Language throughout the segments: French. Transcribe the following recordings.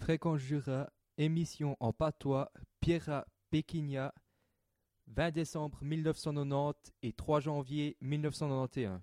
Fréconjura, émission en patois, Pierra Péquinia, 20 décembre 1990 et 3 janvier 1991.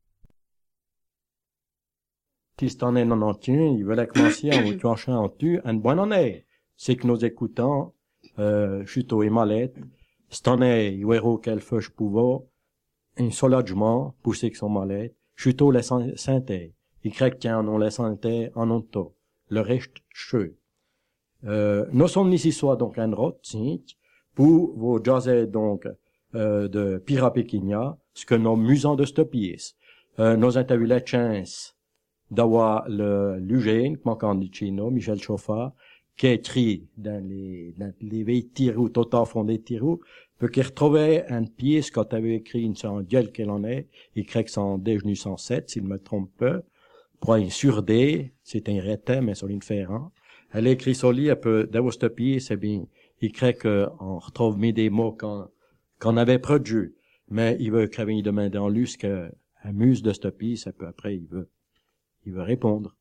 Si cette année 91, ils veulent commencer à vous chanter une bonne année. C'est que nous écoutons, chuto et malette. Cette année, ils verront quel feu je pouvais, un soulagement, pousser que son malette, chuto les santé. Ils créent qu'il y a un les santé en onto. Le reste, cheux. Nous sommes ici soit donc un rot, pour vous jaser donc, de Pira Péquinia, ce que nous musons de cette pièce. Nous avons eu la chance d'avoir l'Eugène, manquant de Chino, Michel Chauffard, qui est écrit dans les vieilles tirous, tout en fond des tirous, peut qu'il retrouvait une pièce quand il avait écrit une sans gueule qu'elle en est, il crée que c'est en déjeuner 107, s'il me trompe pas, pour un surdé, c'est un rétin, mais sur une ferrant. Elle écrit sur lui, un peu, d'avoir cette pièce, c'est bien, il crée qu'on retrouve mis des mots qu'on avait produits, mais il veut qu'il demande en lui ce que, amuse de cette pièce, et puis après, il veut répondre.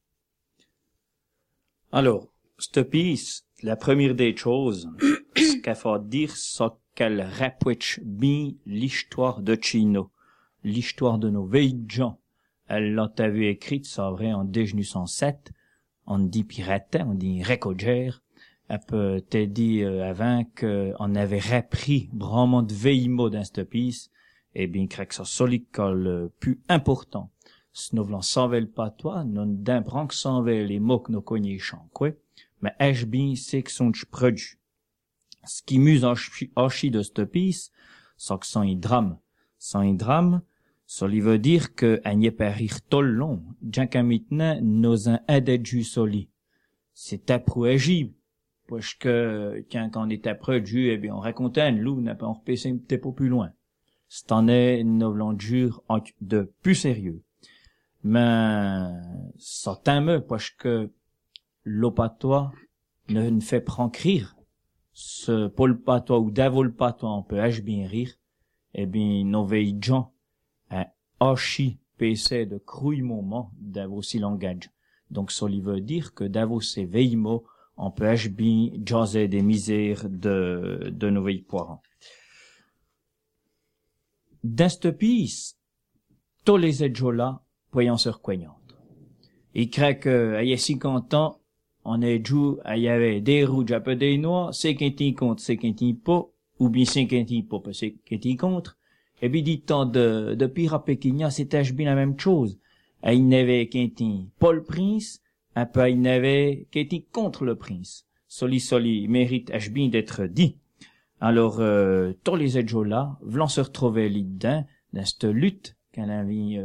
Alors, cette pièce, la première des choses, ce qu'il faut dire, c'est qu'elle rapproche bien l'histoire de Chino, l'histoire de nos vieilles gens. Elle l'a vu écrite, c'est vrai, en 1907, on dit piratin, on dit récogère. Elle peut te dire avant qu'on avait repris vraiment de vieilles mots dans cette pièce, et bien, que c'est solide le plus important. Si nous voulons sauver le patois, nous d'un branque sauver les mots que nous connaissons, quoi. Mais est-ce bien c'est que sont produits? Ce qui muse en chi de cette pièce, c'est que sont drame. Sont drame, ça veut dire que à n'y pas rire tout le long. Bien qu'à maintenant, nous en aidé du soli. C'est approché. Parce que, quand on est approché, eh bien, on racontait un loup, n'a pas, on repassait un petit peu plus loin. C'est en est, nous voulons dur de plus sérieux. Mais, ça t'aime, parce que, l'opatois ne fait prendre rire. Ce Paul patois ou d'avol patois, on peut bien rire. Eh bien, nos veilles gens, un hachi PC de crouille moment d'avos si langage. Donc, ça veut dire que d'avos ces veilles mots, on peut bien jaser des misères de nos veilles poirons. Dans cette pièce, tous les êtres-là, voyons se reconnaître. Il crée que, il y a 50 ans, on est joué, il y avait des rouges, un peu des noirs, c'est qu'un t'y contre, c'est qu'un t'y pas, ou bien c'est qu'un t'y pas, c'est qu'un t'y contre. Et puis, dit tant de Pira Péquinia, c'était bien la même chose. Il n'avait qu'un t'y pas le prince, un peu il n'avait qu'un t'y contre le prince. Soli, mérite bien d'être dit. Alors, tous les êtres-là, voulant se retrouver là-dedans, dans cette lutte qu'elle avait,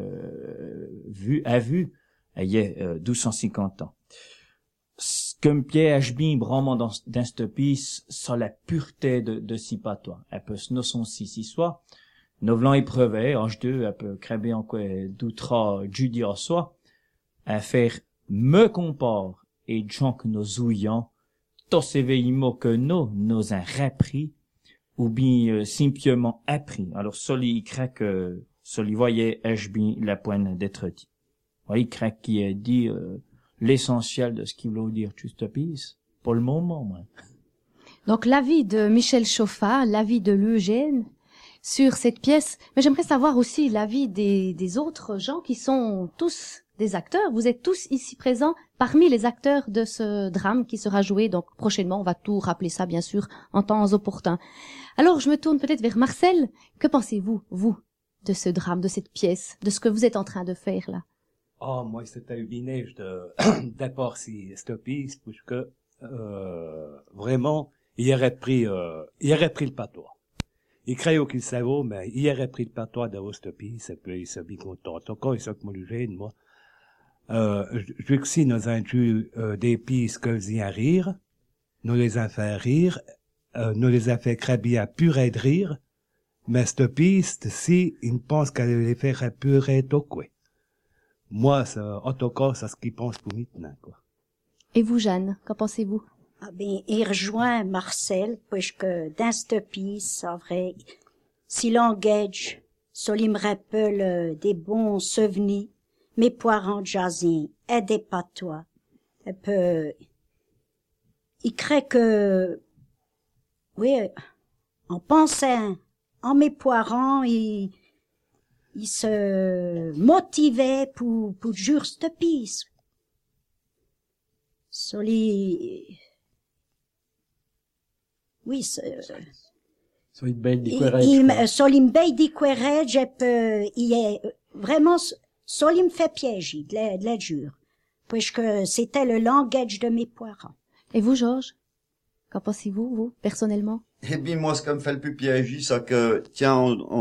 a vu, il y a 1250 ans. Comme Pierre bien vraiment dans cette pièce, sur la pureté de si patois. Elle peut se notion si soit. Nous voulons éprouver, H2, elle peut créer encore d'outra judia soit, à faire me compare et gens que nous ouillons, tous ces veillements que nous en repris, ou bien simplement appris. Alors, il crée que, voyait bien la pointe d'être dit. Il crée qui a dit, l'essentiel de ce qu'il veut dire juste pièce, pour le moment, moi. Donc, l'avis de Michel Chauffard, l'avis de l'Eugène sur cette pièce, mais j'aimerais savoir aussi l'avis des autres gens qui sont tous des acteurs. Vous êtes tous ici présents parmi les acteurs de ce drame qui sera joué, donc prochainement, on va tout rappeler ça, bien sûr, en temps opportun. Alors, je me tourne peut-être vers Marcel. Que pensez-vous, vous, de ce drame, de cette pièce, de ce que vous êtes en train de faire, là? Ah, moi, c'était une neige d'abord cette pièce, parce que, vraiment, il aurait pris le patois. Il crée qu'il savait, mais il aurait pris le patois de cette pièce, et puis il s'est bien content. Encore, il s'est comme le gêne, moi. Je veux que si nous avons eu, des pièces que vous à rire, nous les avons fait rire, nous les avons fait crabiller à purée de rire, mais cette pièce, si, il pense qu'elle les ferait purée de quoi. Moi, en tout cas, c'est ce qu'il pense pour maintenant, quoi. Et vous, Jeanne, qu'en pensez-vous? Ah ben, il rejoint Marcel, parce que dans cette pièce, c'est vrai, si l'engage, ça lui me rappelle des bons souvenirs, mes parents jazzins et des patois. Et puis, il crée que, oui, en pensant en mes parents, il se motivait pour juste pis. Soli, oui, Solit bel di querelle. Solim bay di querelle, il est vraiment, Solim fait piéger, de la jure, puisque c'était le langage de mes parents. Et vous, Georges? Qu'en pensez-vous, vous, personnellement? Eh bien, moi, ce qui me fait le plus piéger, c'est que, tiens,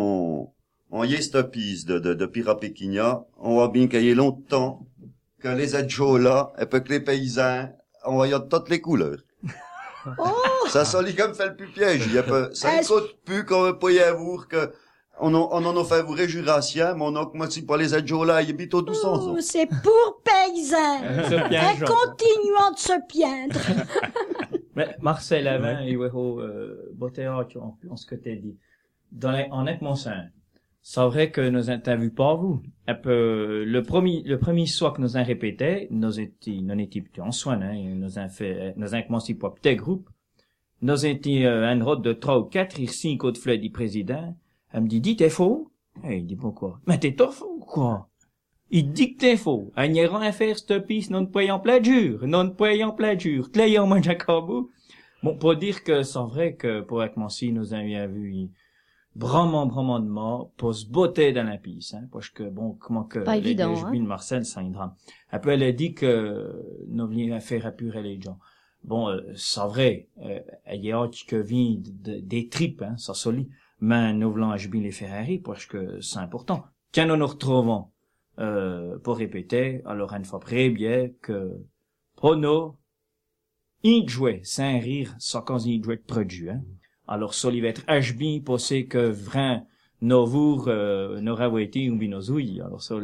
on y est stopise de Pirapéquignat, on voit bien qu'il y a longtemps que les adjos là, et puis que les paysans, on voit de toutes les couleurs. Oh! Ça, ça, comme fait le plus piège. Ça écoute plus qu'on peut y avoir que, on en a fait vous Jurassien, mais on a commencé par les adjos là, il y a bientôt 200 ans. Oh, c'est pour paysans! Et continuant de se plaindre. Mais Marcel Avin et Wero Botéa, en ce que t'as dit. En Ecmonsin, c'est vrai que nous interviews pas vous. Le premier soir que nous en répété, nous étions plutôt en soin, hein, nous en commencé par petit groupe. Nous étions un rôle de 3 ou 4, il 5 autres fleurs du président. Elle me dit, t'es faux? Et il dit, pourquoi? Mais t'es trop faux, quoi? Il dit que t'es faux. Un n'ira à faire cette piste, non payant plat dur. Clayant mon Jacobo. Bon, pour dire que c'est vrai que pour Ekmansi, nous avions vu vraiment de mort pour se botter dans la piste, hein. Parce que, bon, comment que, pas évident, hein. De Marcel, c'est un drame. Après, elle a dit que nous venions faire apurer les gens. Bon, c'est vrai, il y a autre que vient des tripes, hein, ça solide. Mais nous voulons acheter les Ferrari parce que c'est important. Quand nous nous retrouvons, pour répéter, alors une fois près, bien que, prono, il jouait, sans rire, sans quand il jouait de produit, hein. Alors, ça, il va être HB, pensez que vraiment, Novour, n'aura été ou binozouille. Alors, ça,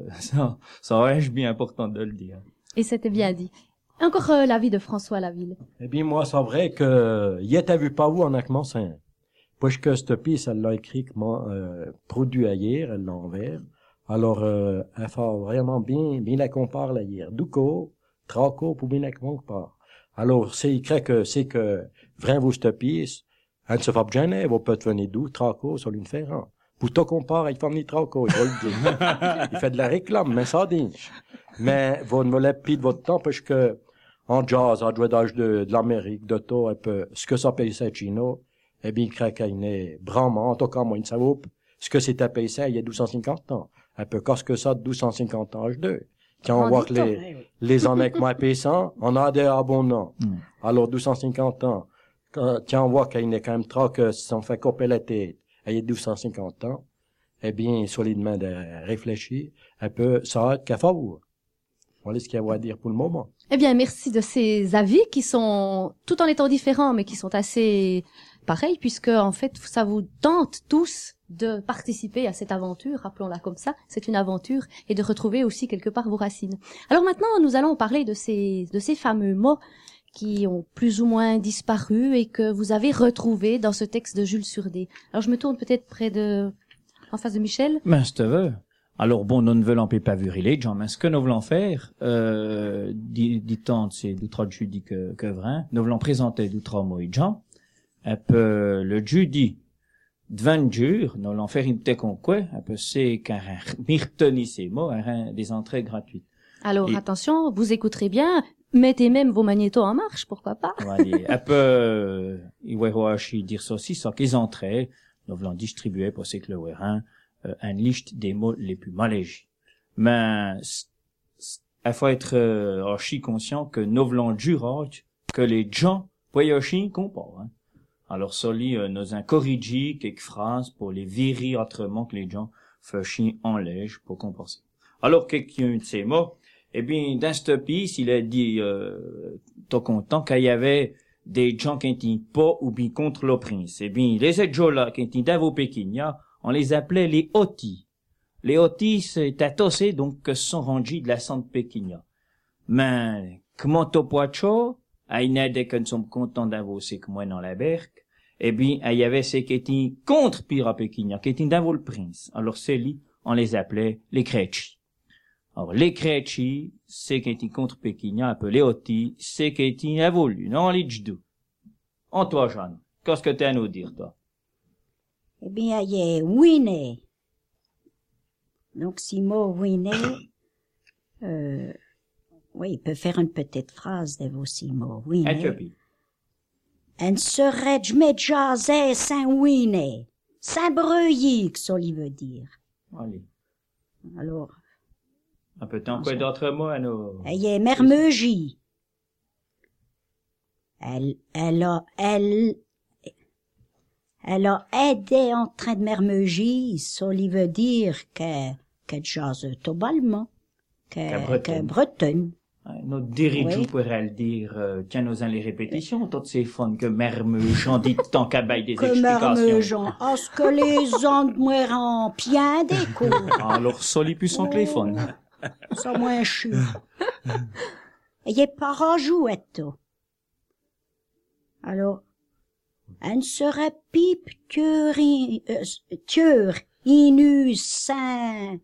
HB important de le dire. Et c'était bien dit. Encore l'avis de François Laville. Eh bien, moi, c'est vrai que, y était vu pas où en Acmansin. Parce que cette pièce, elle l'a écrit, produit hier, elle l'a envers. Alors, elle fait vraiment bien la compare là hier. Douco, Traco, pour bien la compare. Alors, c'est que, vraiment, vous, cette pièce, elle se fait gêner, vous peut venir d'où, Traco, sur une ferrand. Pour tout compare, il fait venir Traco, il va le dire. Il fait de la réclame, mais ça dit. Mais, vous ne me l'avez plus de votre temps, parce que, en jazz, en jouet d'âge de l'Amérique, de tout, un peu, ce que ça paye ça, Chino, eh bien, il est vraiment, en tout cas, moi, il ne savait pas ce que c'était payé ça il y a 1250 ans. Un peu, qu'est-ce que ça, de 1250 ans, H2. Quand on voit que les années que moi payé ça, on a des abonnants. Alors, 1250 ans. Quand on voit qu'il est quand même trop que si on fait couper la tête, il y a 1250 ans, eh bien, solidement de réfléchir, un peu, ça va être qu'à faveur. Voilà ce qu'il y a à dire pour le moment. Eh bien, merci de ces avis qui sont, tout en étant différents, mais qui sont assez pareils, puisque, en fait, ça vous tente tous de participer à cette aventure, rappelons-la comme ça, c'est une aventure, et de retrouver aussi quelque part vos racines. Alors maintenant, nous allons parler de ces fameux mots qui ont plus ou moins disparu et que vous avez retrouvés dans ce texte de Jules Surdé. Alors je me tourne peut-être en face de Michel. Ben, si tu veux. Alors bon, nous ne voulons pas vu les gens, mais ce que nous voulons faire, dit-on, c'est d'outre jeudi que vrai, nous voulons présenter d'outre mots et gens, un peu le jeudi, devant dur, nous voulons faire une conquête, un peu c'est qu'un mirtoni ces mots, des entrées gratuites. Alors attention, vous écouterez bien, mettez même vos magnétos en marche, pourquoi pas. Voilà, un peu, il va dire ça aussi, sans qu'ils entraient, nous voulons distribuer pour ces que le Wérin, un liste des mots les plus mal légers. Mais, il faut être archi conscient que nous voulons jurer que les gens peuvent archi comprendre. Hein. Alors, soli, nous avons corrigé quelques phrases pour les virer autrement que les gens fâchent en lège pour compenser. Alors, quelqu'un de ces mots, eh bien, dans cette pièce, il a dit, t'es content qu'il y avait des gens qui étaient pas ou bien contre le prince. Eh bien, les gens-là qui étaient dans vos Pékinia, on les appelait les Otis. Les Otis, c'est atossé, donc, que sont rangés de la Sainte Pékinia. Mais, comment t'as pas de chaud, à une aide que nous sommes contents d'avoir, c'est que moi dans la berque, eh bien, il y avait ceux qui étaient contre Pira Pékinia, qui étaient dans le prince. Alors, ceux-là, on les appelait les Créchis. Alors, les Créchi, c'est qu'il est contre Pékin, un peu les Oti, c'est qu'il est évolué, non, les Jdou. En toi, Jeanne, qu'est-ce que t'as à nous dire, toi? Eh bien, il y a Winnie. Donc, Simo Winnie, oui, il peut faire une petite phrase de vos Simo Winnie. Éthiopie. En serait j'me jasé Saint-Winnie. Saint-Breuilly, que ça lui veut dire. Allez. Alors, Un peu de temps, quoi d'autres mots à nous? il y a Mermeugie. Elle a aidé en train de Mermeugie, ça lui veut dire que jase totalement, que bretonne. Notre dirigeant Oui. pourrait le dire, tiens, nous en les répétitions, toutes ces fonds que Mermeuge en dit tant qu'à bail des Que explications. Mermeugeon, à ce que les ondes moiront bien des coups. Alors, ça, les puissants que les fonds. Ça moins chou. Il y a pas rajouette. Alors, elle serait pipe tueur inus saint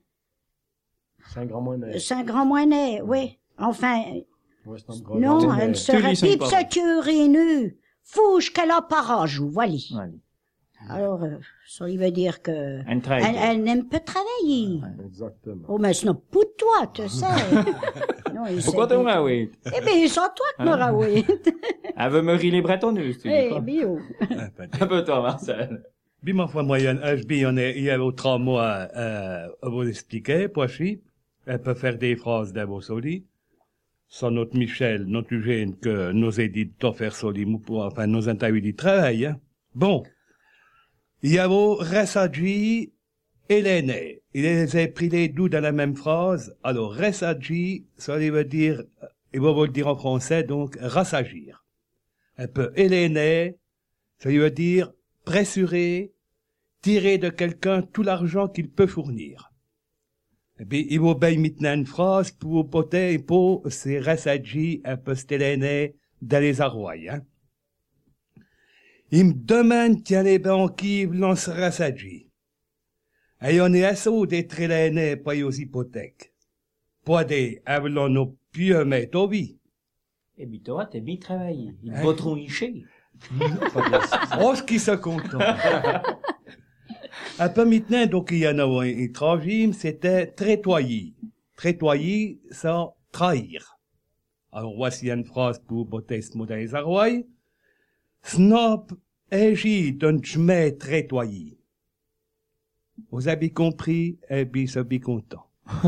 grand moinet, oui. Enfin, non, elle serait Tu lis pipe ça, tueur inus. Fouche qu'elle a pas rajout, voilà. Allez. Alors, ça veut dire que Un travail. elle n'aime pas travailler. Exactement. Oh, mais c'est non pour toi, tu sais. Non, il Pourquoi sait t'en bien. as, oui? Eh bien, c'est toi qui m'auras, oui. Elle veut me rire les bretonneuses, tu dis Eh quoi? bien, Un peu toi, Marcel. Puis, ma foi, moyenne, il y a autre mot à vous expliquer, Poichy. Elle peut faire des phrases d'abord solides. Sans notre Michel, notre Eugène, que nos éditeurs faire solides, enfin, nos interviews du travail, hein. Bon. Il y a vos Ressaji et l'aîné. Il les a pris les deux dans la même phrase. Alors, Ressaji, ça veut dire, il va vous le dire en français, donc, rassagir. Un peu l'aîné, ça veut dire pressurer, tirer de quelqu'un tout l'argent qu'il peut fournir. Et puis, il va bien maintenant une phrase pour poter et pour c'est Ressaji, un peu l'aîné dans les arroys, hein. Il me demande tiens les banquiers lancent Ressaji. Et on est assaut des l'aîné payés aux hypothèques. Pas des avlons nos pieux mettre au vie. Eh bien, toi, t'es bien travaillé. Ils Hein? voteront iché. Oh, ce qui se content. Un peu maintenant, donc, il y en a un troisième, c'était traitoyer. Traitoyer, ça, trahir. Alors, voici une phrase pour botter ce mot dans les arroys. Snob, agit d'un chemin traitoyer. Vous avez compris, et bien, c'est bien content.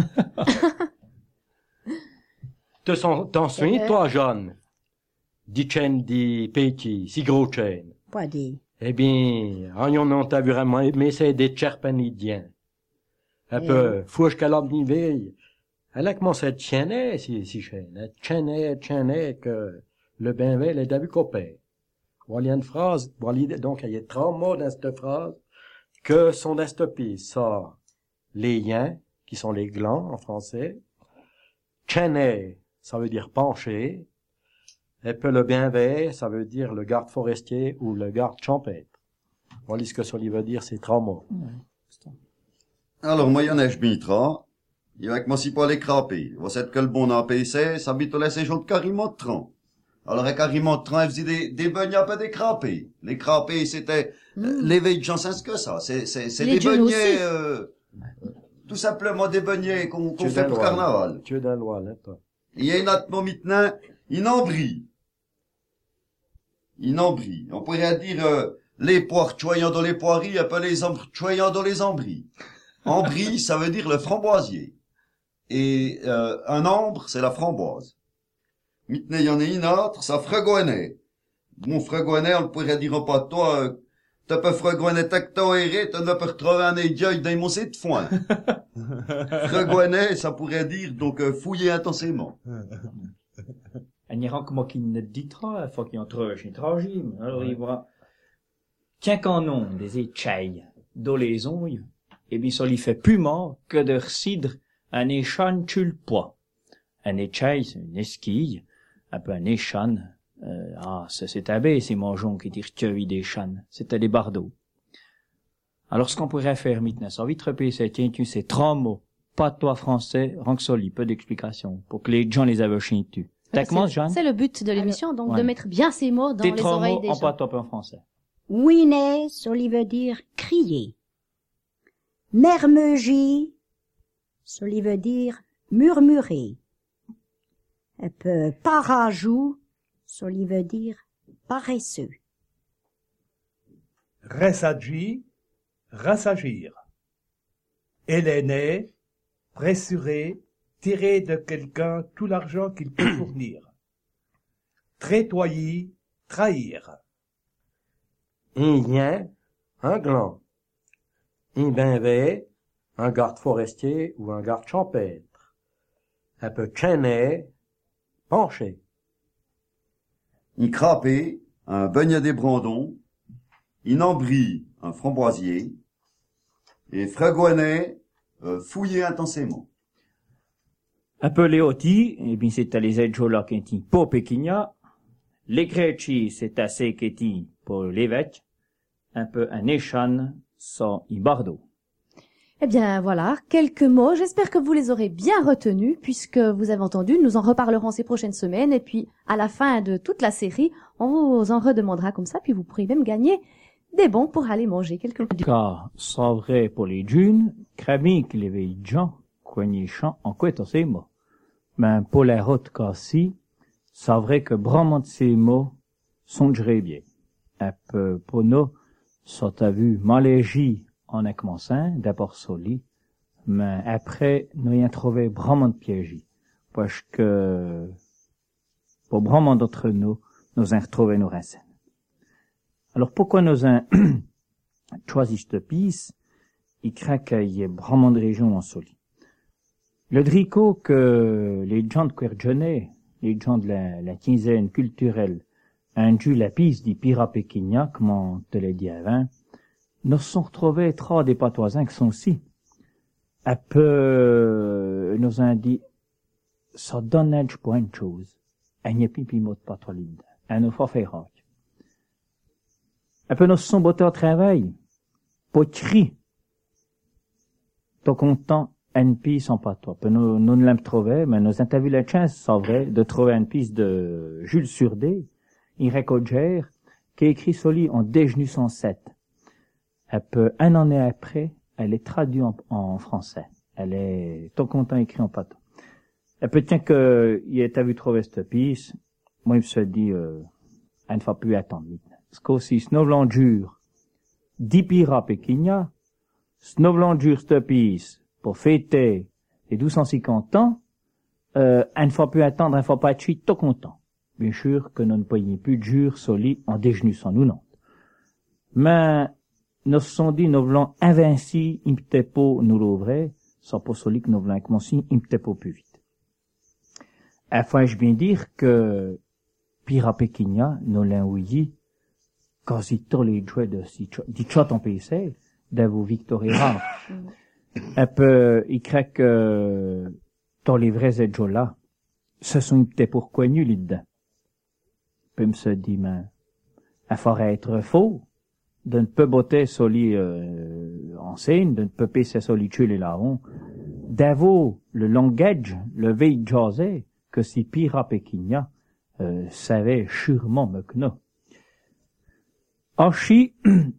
T'en souviens, toi, Jeanne? Di chaîne, di petit, si gros chaîne. pas des. Eh bien, on t'a vu vraiment, mais c'est des tcherpanidiens. Un peu, fouche qu'elle a veille. Elle a commencé à tienner, si chaîne. Elle tiennet, que le benvel est d'avis copain. Voilà une phrase, voilà, donc, il y a 3 mots dans cette phrase, que sont dans cette piste. Ça, les yens, qui sont les glands, en français. Tiennet, ça veut dire pencher. Et puis le bienveillant, ça veut dire le garde forestier ou le garde champêtre. Voilà ce que ça veut dire, ces 3 mots. Alors, moi, il y en a, je mitra. Il va commencer par les crapés. Vous savez que le bon en PC, ça bite laisser gens de carrément de tran. Alors, à carrément de tran, elle faisait des beignets, pas des crapés. Les crapés, c'était, les veilles de gens, c'est ce que ça. C'est Les des Jules aussi. beignets, tout simplement des beignets qu'on Tu es fait dans pour le carnaval. Tu es dans le loi, là, toi. Il y a une autre mot maintenant, une embrie. Une embrie. On pourrait dire, les poires choyant dans les poiries, un peu les ambres choyant dans les embris. Embrie, ça veut dire le framboisier. Et, un ambre, c'est la framboise. Maintenant, il y en a une autre, ça fregonnet. Mon fregonnet, on pourrait dire pas toi, t'as pas fregonnet tacto erré, t'as pas retrouvé un édieuil dans mon de foin. Fregonnet, ça pourrait dire, donc, fouiller intensément. Un Iran comme qui ne dit trop, faut qu'il entre chez Trajim. Alors, il voit, tiens qu'en nom des échailles, dans les ongles, et bien, ça lui fait plus mort que de cidre un échan tue le poids. Un échaille, c'est une esquille, un peu un échan, ça c'est abbé, c'est mangeons qui dire que des chans, c'était des bardeaux. Alors, ce qu'on pourrait faire maintenant, ça vite repérer, c'est, tiens, tu sais, 3 mots patois français, ranxoli, peu d'explications, pour que les gens les avaient tu. T'as commencé, Jeanne? C'est le but de l'émission, donc Ouais. de mettre bien ces mots dans Tes les trois oreilles mots des en gens. patois peu en français. Ouinet, cela veut dire crier. Mermeugie, cela veut dire murmurer. Un peu parajou, cela veut dire paresseux. Ressagie, rassagir. Héléné, pressurer, tirer de quelqu'un tout l'argent qu'il peut fournir. Trétoyer, trahir. Indien, un gland. Imbinvé, un garde forestier ou un garde champêtre. Un peu chaîné, penché. Crapé, un beignet des brandons. Embris, un framboisier. Et Fragoinet, fouiller intensément. Un peu léoti, et bien c'est à les edjola qui étaient pour Péquinia. Les Greci, c'est assez qui étaient pour l'évêque. Un peu un échan, sans y bardo. Eh bien, voilà, quelques mots. J'espère que vous les aurez bien retenus, puisque vous avez entendu, nous en reparlerons ces prochaines semaines, et puis, à la fin de toute la série, on vous en redemandera comme ça, puis vous pourrez même gagner des bons pour aller manger quelque chose. Car, c'est vrai pour les dunes, crami que les veilles gens, coigné champ en couette ces mots. Mais pour les routes cassis, c'est vrai que vraiment de ces mots sont bien. Un peu pour nous, ça t'a vu malégie en a commencé, d'abord soli, mais après, nous y avons trouvé vraiment de pièges. Parce que, pour vraiment d'entre nous, nous avons retrouvé nos racines. Alors, pourquoi nous avons choisi cette piste? Il craint qu'il y ait vraiment de régions en soli. Le dricot que les gens de Quergenet, les gens de la quinzaine culturelle, ont dû la piste du Pirapéquinia, comme on te l'a dit avant, nous sont retrouvés trois des patoisins qui sont ici. Un peu, nous ont dit, ça donne un pour une chose. Un n'y a plus mot de patois là-dedans. Un nous faut faire rock. Un peu, nous sont bottés au travail. Pour crier. T'es content, une piste en patois. Nous ne l'avons trouvé, mais nous avons eu la chance, c'est vrai, de trouver une piste de Jules Surdé, Irécogère, qui a écrit soli en déjeuner 107. Un peu, un an après, elle est traduite en français. Elle est tout content écrit en patois. Un peu, tiens que, il a vu trouver cette piste, moi, il me suis dit, elle ne va plus attendre. Parce qu'aussi, Snowland dure, 10 pira Péquinia, Snowland dure cette piste, pour fêter les 1250 ans, elle ne va plus attendre, elle ne va pas être tout content. Bien sûr que nous ne pouvons plus de jure soli en déjeuner sans nous, non. Mais, nous sont dit, nous voulons invincible, il peut pas nous l'ouvrir, sans pas soli que nous voulons commencer, il peut pas plus vite. Enfin, je viens dire que, Pirapéquinia, nous l'avons ouï, quasi tous les jouets de chat en PC, de vos victoires rares. Un peu, il craint que, dans les vrais edjos là, ce sont peut-être pourquoi nul là-dedans. Puis me se dit, mais, il faudrait être faux, de ne pas botter soli, en scène, de ne pas passer solitude les larrons, d'avouer le langage, le veille jasé, que si Pirapéquinia, savait sûrement mieux que nous. Archie,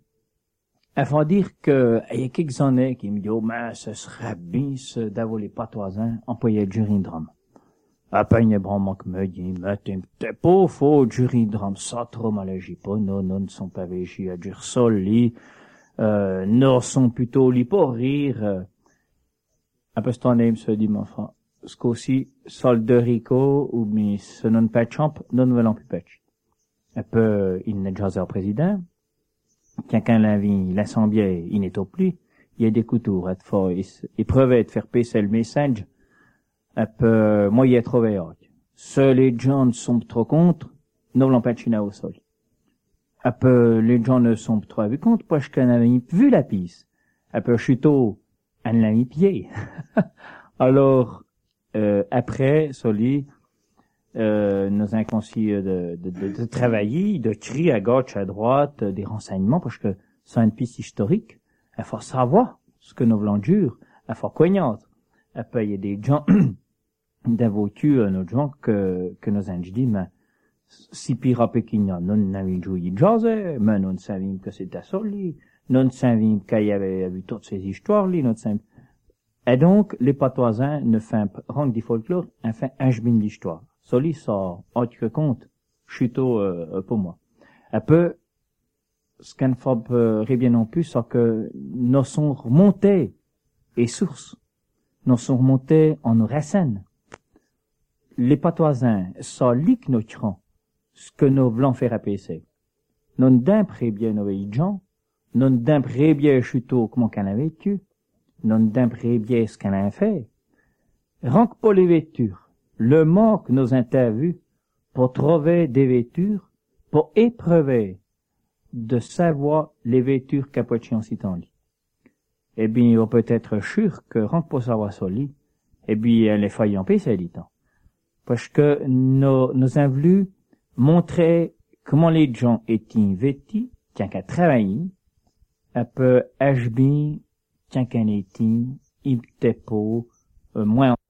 il faut dire que, il y a quelques années qui me disent, oh, mais ce serait bien, d'avouer les patoisins, employer du rindram. Après, il y a vraiment que me dit, mais t'es pas faux, du rindram, ça trop mal agi pas, non, ne sont pas végés à dire soli, nous sont plutôt li pour rire, un peu cette année, il me se dit, mon enfant, ce qu'aussi, sol de Rico, ou mais ce non pas champ, nous ne voulons plus patch. Un peu, il n'est déjà au président. Quelqu'un l'invite, l'assemblée, il n'est au plus. Il y a des couteaux, à fort, il preuve de faire passer le message. Un peu, moi, il est trouvé, seuls les gens sont trop contre, nous voulons pas de au sol. Un peu, les gens ne sont trop vu contre, parce qu'on avait vu la piste. Un peu, chuteau, on l'a mis pied. Alors, après, soli, nous avons conseillé de travailler, de crier à gauche, à droite, des renseignements, parce que c'est une piste historique. Il faut savoir ce que nous voulons dire. Il faut coignante. Après, il y a des gens, d'invotu, nos gens, que nos anges disent, mais, si pira Pékin, non n'avons joué jazz, mais non savions que c'était soli, non savions qu'il y avait eu toutes ces histoires-là, non savions. Et donc, les patoisins ne font rang du folklore, enfin, un jbin d'histoire. Soli, ça, autre compte, chuto, pour moi. Un peu, ce qu'on fait bien non plus, c'est que nous sommes remontés, et sources, nous sommes remontés en nos racines. Les patoisins, ça lik nos crans, ce que nous voulons faire apaiser. Non d'impré bien nos gens, non d'impré bien chuto comment qu'on a vécu, non d'impré bien ce qu'on a fait. Ranque pas les vêtures, le manque nos interviews pour trouver des vêtures, pour éprouver de savoir les vêtures qu'apochion citant-li. Eh bien, on peut être sûr que ranque pas savoir ça lit, eh bien, les failles en paix, c'est dit tant. Parce que nous avons voulu montrer comment les gens étaient vêtus, tiens qu'à travailler, un peu HB, tiens qu'à était, il était pas, moins